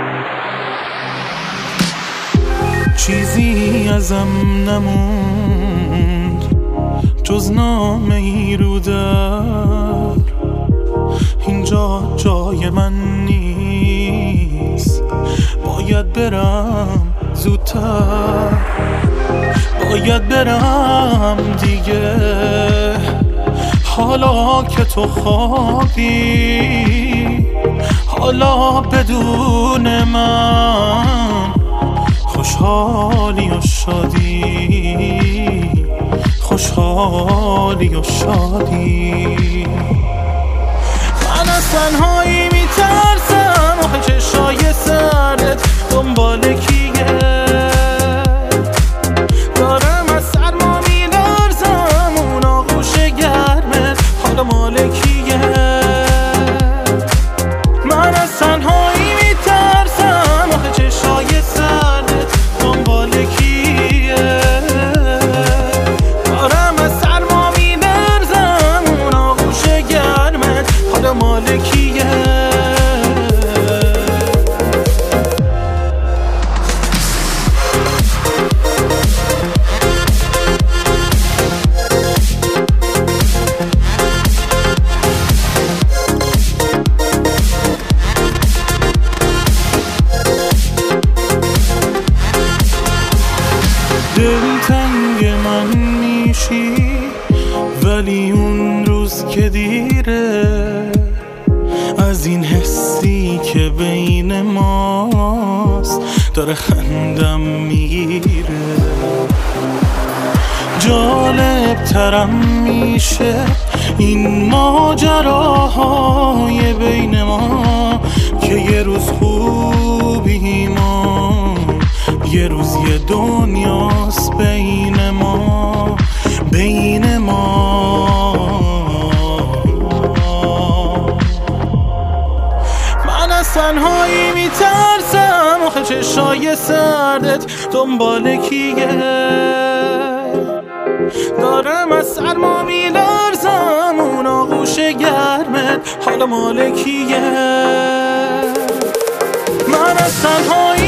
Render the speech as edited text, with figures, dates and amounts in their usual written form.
چیزی ازم نموند جز نامه ای رو در، اینجا جای من نیست، باید برم زودتر، باید برم دیگه. حالا که تو خوابی، حالا بدون من، خوشحالی و شادی، خوشحالی و شادی. من از تنهایی میترسم، آخه چشای سردت دنبال کیه؟ دارم از سرما میلرزم، اون آغوش گرمت حالا مال کیه؟ من از تنهایی میترسم، آخه چشای سردت دنبال کیه؟ دارم از سرما میلرزم، اون آغوش گرمت حالا مال کیه؟ دلتنگ من میشی، ولی اون روز که دیره، از این حسی که بین ماست داره خندم میگیره. جالب ترم میشه این ماجراهای بین ما، که یه روز خوبیم و یه روز یه دنیاست بین ما، بین ما. من از تنهایی میترسم، آخه چشای سردت دنبال کیه؟ دارم از سرما میلرزم، اون آغوش گرمت حالا مال کیه؟ من از تنهایی